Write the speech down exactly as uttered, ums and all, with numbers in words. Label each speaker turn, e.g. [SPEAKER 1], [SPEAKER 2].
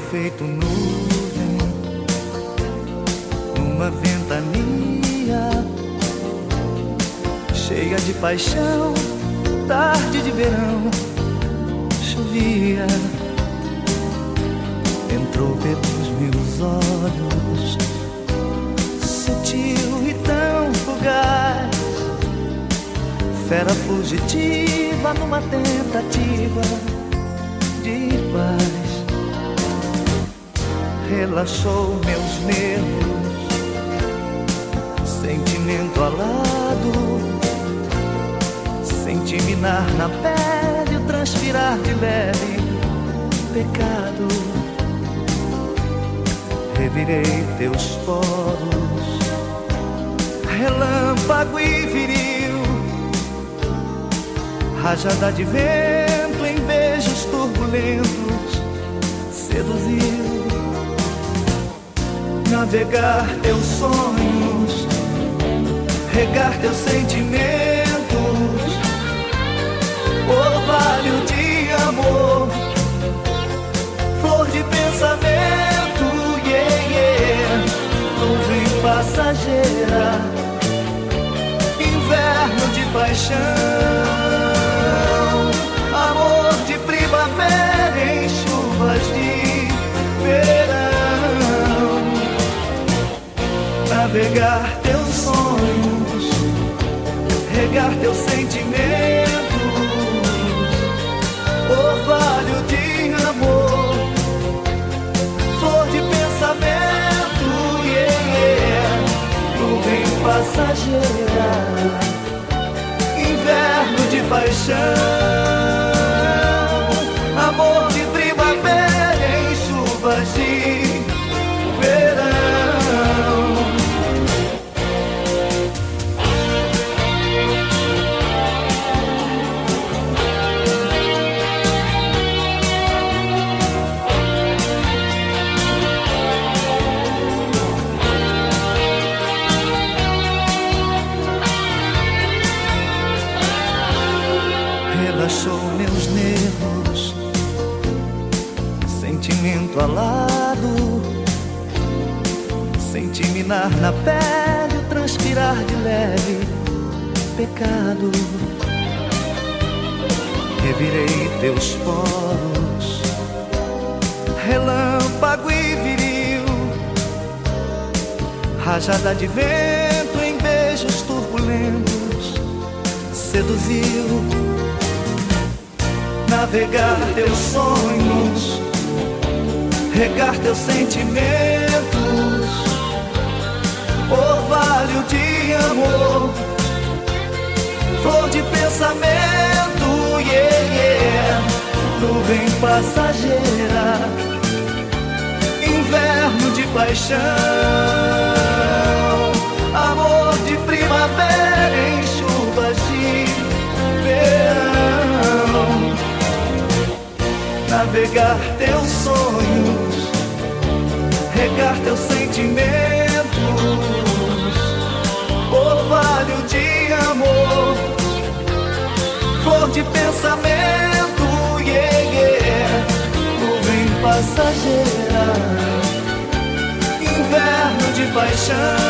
[SPEAKER 1] feito nuvem numa ventania cheia de paixão. Tarde de verão chovia, entrou pelos meus olhos, sutil e tão fugaz, fera fugitiva numa tentativa de paz. Relaxou meus nervos, sentimento alado, senti minar na pele o transpirar de leve pecado. Revirei teus poros, relâmpago e viril, rajada de vento em beijos turbulentos seduziu. Navegar teus sonhos, regar teus sentimentos, orvalho de amor, flor de pensamento, yeah, yeah. Nuvem passageira, inverno de paixão, amor de primavera em chuvas de verão. Navegar teus sonhos, regar teus sentimentos, orvalho de amor, flor de pensamento, yeah, yeah. Nuvem passageira, inverno de paixão, amor de primavera em chuvas de verão. Relaxou meus nervos, sentimento alado, senti minar na pele o transpirar de leve pecado. Revirei teus poros, relâmpago e viril, rajada de vento em beijos turbulentos seduziu. Navegar teus sonhos, regar teus sentimentos, orvalho de amor, flor de pensamento, yeah, yeah. Nuvem passageira, inverno de paixão, amor de primavera em chuvas de verão. Navegar teus sonhos, regar teus sentimentos, orvalho de amor, flor de pensamento, yeah, yeah. Nuvem passageira, inverno de paixão,